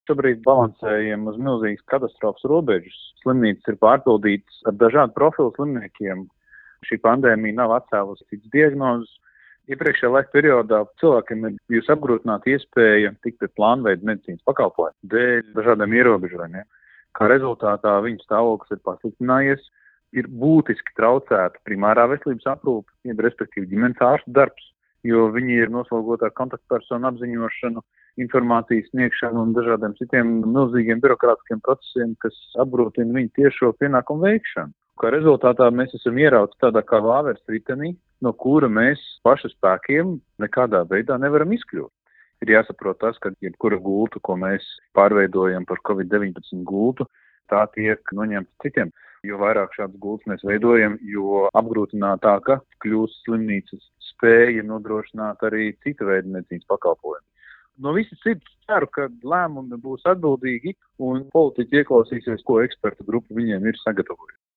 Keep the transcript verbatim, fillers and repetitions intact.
Šobrīd balansējam uz milzīgas katastrofas robežas. Slimnīcas ir pārpildītas ar dažādu profilu slimniekiem. Šī pandēmija nav atcēlusi citas diagnozes. Iepriekšējā laika periodā cilvēkiem ir bijusi apgrūtināta iespēja tikt pie plānveida medicīnas pakalpojumu dēļ dažādiem ierobežojumiem. Kā rezultātā viņu stāvoklis ir pasliktinājies, ir būtiski traucēta primārā veselības aprūpe, jeb respektīvi ģimenes ārsta darbs, jo viņi ir noslogoti ar kontaktpersonu apziņošanu, informācijas sniegšanu un dažādiem citiem milzīgiem birokrātiskiem procesiem, kas apgrūtina viņu tiešo pienākumu veikšanu. Kā rezultātā mēs esam ierauti tādā kā vāveres ritenī, no kura mēs pašu spēkiem nekādā veidā nevaram izkļūt. Ir jāsaprot tas, ka jebkura gulta, ko mēs pārveidojam par covid deviņpadsmit gultu, tā tiek noņemta citiem. Jo vairāk šādas gultas mēs veidojam, jo apgrūtinātāka kļūst slimnīcas spēja nodrošināt arī cita veida medicīnas pakalpojumu. No visas sirds ceru, ka lēmumi būs atbildīgi un politiķi ieklausīsies, ko ekspertu grupa viņiem ir sagatavojusi.